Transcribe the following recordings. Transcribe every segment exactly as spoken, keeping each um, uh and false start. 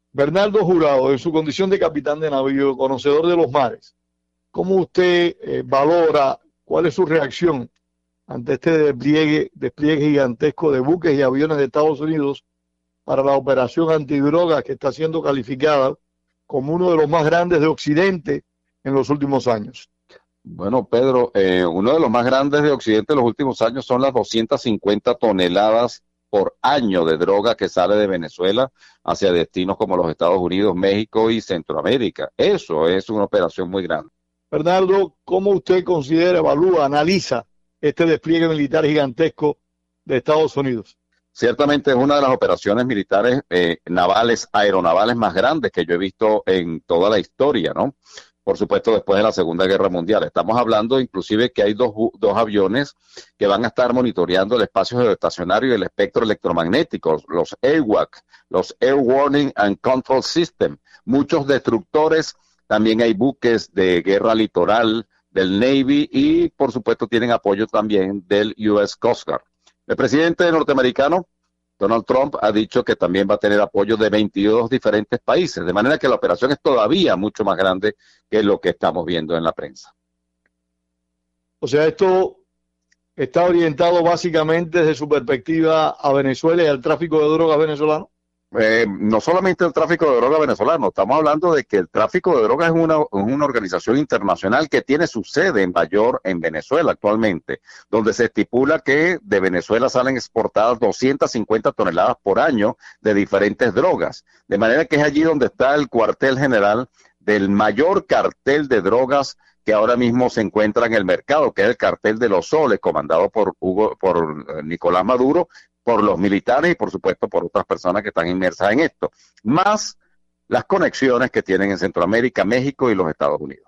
Bernardo Jurado, en su condición de capitán de navío, conocedor de los mares, ¿cómo usted eh, valora, cuál es su reacción ante este despliegue, despliegue gigantesco de buques y aviones de Estados Unidos para la operación antidrogas que está siendo calificada como uno de los más grandes de Occidente en los últimos años? Bueno, Pedro, eh, uno de los más grandes de Occidente en los últimos años son las doscientas cincuenta toneladas por año de droga que sale de Venezuela hacia destinos como los Estados Unidos, México y Centroamérica. Eso es una operación muy grande. Bernardo, ¿cómo usted considera, evalúa, analiza este despliegue militar gigantesco de Estados Unidos? Ciertamente es una de las operaciones militares eh, navales, aeronavales más grandes que yo he visto en toda la historia, ¿no? Por supuesto, después de la Segunda Guerra Mundial. Estamos hablando inclusive que hay dos, dos aviones que van a estar monitoreando el espacio geoestacionario y el espectro electromagnético, los AWAC, los Air Warning and Control System. Muchos destructores, también hay buques de guerra litoral del Navy y, por supuesto, tienen apoyo también del U S Coast Guard. El presidente norteamericano, Donald Trump, ha dicho que también va a tener apoyo de veintidós diferentes países, de manera que la operación es todavía mucho más grande que lo que estamos viendo en la prensa. O sea, esto está orientado básicamente desde su perspectiva a Venezuela y al tráfico de drogas venezolano. Eh, no solamente el tráfico de drogas venezolano, estamos hablando de que el tráfico de drogas es una, una organización internacional que tiene su sede en Mayor, en Venezuela actualmente, donde se estipula que de Venezuela salen exportadas doscientas cincuenta toneladas por año de diferentes drogas, de manera que es allí donde está el cuartel general del mayor cartel de drogas que ahora mismo se encuentra en el mercado, que es el cartel de los Soles, comandado por Hugo, por Nicolás Maduro, por los militares y por supuesto por otras personas que están inmersas en esto, más las conexiones que tienen en Centroamérica, México y los Estados Unidos.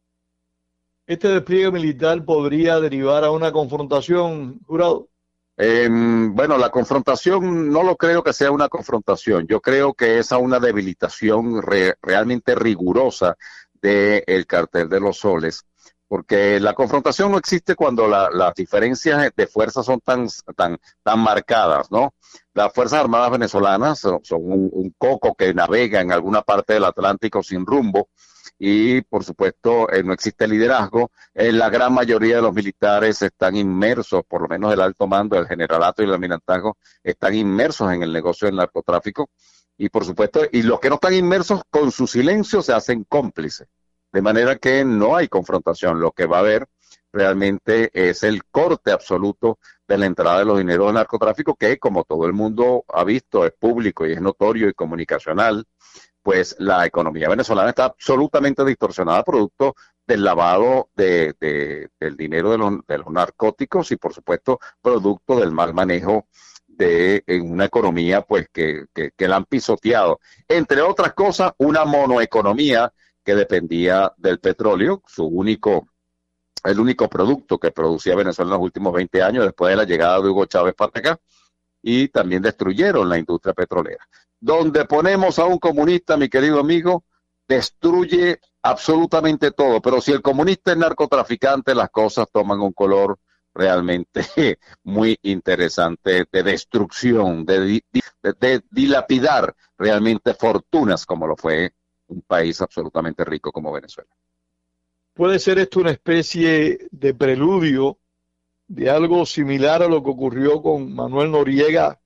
¿Este despliegue militar podría derivar a una confrontación, Jurado? Eh, bueno, la confrontación no lo creo que sea una confrontación, yo creo que es a una debilitación re, realmente rigurosa del cartel de los Soles, porque la confrontación no existe cuando la, las diferencias de fuerzas son tan, tan, tan marcadas, ¿no? Las Fuerzas Armadas venezolanas son, son un, un coco que navega en alguna parte del Atlántico sin rumbo y, por supuesto, eh, no existe liderazgo. Eh, la gran mayoría de los militares están inmersos, por lo menos el alto mando, el generalato y el almirantazgo, están inmersos en el negocio del narcotráfico y, por supuesto, y los que no están inmersos con su silencio se hacen cómplices. De manera que no hay confrontación, lo que va a haber realmente es el corte absoluto de la entrada de los dineros del narcotráfico, que como todo el mundo ha visto, es público y es notorio y comunicacional, pues la economía venezolana está absolutamente distorsionada producto del lavado de, de, del dinero de los, de los narcóticos y por supuesto producto del mal manejo de en una economía pues que, que, que la han pisoteado. Entre otras cosas, una monoeconomía que dependía del petróleo, su único, el único producto que producía Venezuela en los últimos veinte años después de la llegada de Hugo Chávez para acá, y también destruyeron la industria petrolera. Donde ponemos a un comunista, mi querido amigo, destruye absolutamente todo, pero si el comunista es narcotraficante, las cosas toman un color realmente muy interesante de destrucción, de, de, de dilapidar realmente fortunas como lo fue un país absolutamente rico como Venezuela. ¿Puede ser esto una especie de preludio de algo similar a lo que ocurrió con Manuel Noriega?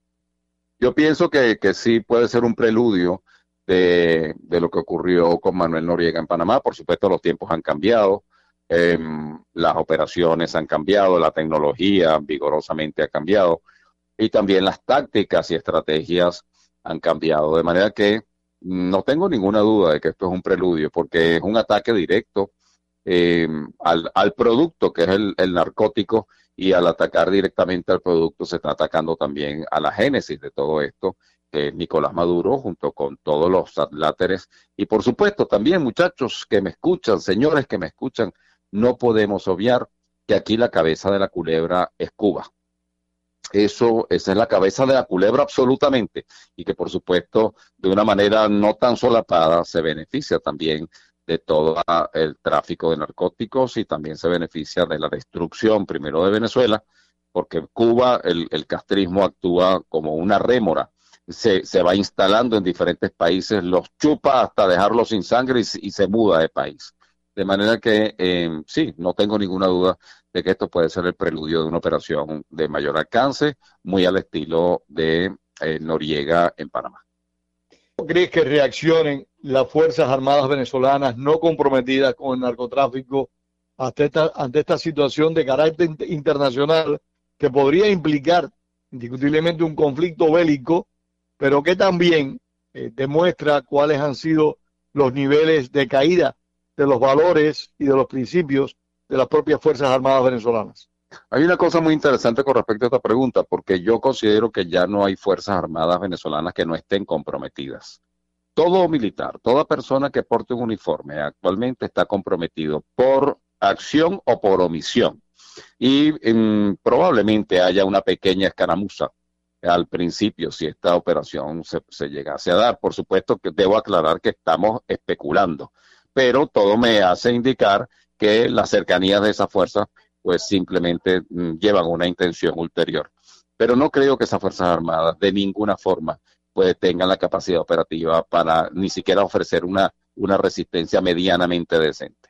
Yo pienso que, que sí puede ser un preludio de, de lo que ocurrió con Manuel Noriega en Panamá. Por supuesto, los tiempos han cambiado, eh, las operaciones han cambiado, la tecnología vigorosamente ha cambiado y también las tácticas y estrategias han cambiado, de manera que no tengo ninguna duda de que esto es un preludio, porque es un ataque directo eh, al, al producto que es el, el narcótico, y al atacar directamente al producto se está atacando también a la génesis de todo esto, que es Nicolás Maduro junto con todos los adláteres. Y por supuesto también, muchachos que me escuchan, señores que me escuchan, no podemos obviar que aquí la cabeza de la culebra es Cuba. Eso, esa es la cabeza de la culebra absolutamente, y que por supuesto de una manera no tan solapada se beneficia también de todo el tráfico de narcóticos y también se beneficia de la destrucción primero de Venezuela, porque Cuba, el, el castrismo actúa como una rémora se, se va instalando en diferentes países, los chupa hasta dejarlos sin sangre y, y se muda de país. De manera que eh, sí, no tengo ninguna duda de que esto puede ser el preludio de una operación de mayor alcance, muy al estilo de eh, Noriega en Panamá. ¿Cómo crees que reaccionen las Fuerzas Armadas venezolanas no comprometidas con el narcotráfico ante esta, ante esta situación de carácter internacional que podría implicar indiscutiblemente un conflicto bélico, pero que también eh, demuestra cuáles han sido los niveles de caída de los valores y de los principios de las propias Fuerzas Armadas venezolanas? Hay una cosa muy interesante con respecto a esta pregunta, porque yo considero que ya no hay Fuerzas Armadas venezolanas que no estén comprometidas. Todo militar, toda persona que porte un uniforme actualmente está comprometido por acción o por omisión. Y um, probablemente haya una pequeña escaramuza al principio si esta operación se, se llegase a dar. Por supuesto que debo aclarar que estamos especulando, pero todo me hace indicar que las cercanías de esas fuerzas pues simplemente mm, llevan una intención ulterior. Pero no creo que esas Fuerzas Armadas de ninguna forma pues tengan la capacidad operativa para ni siquiera ofrecer una, una resistencia medianamente decente.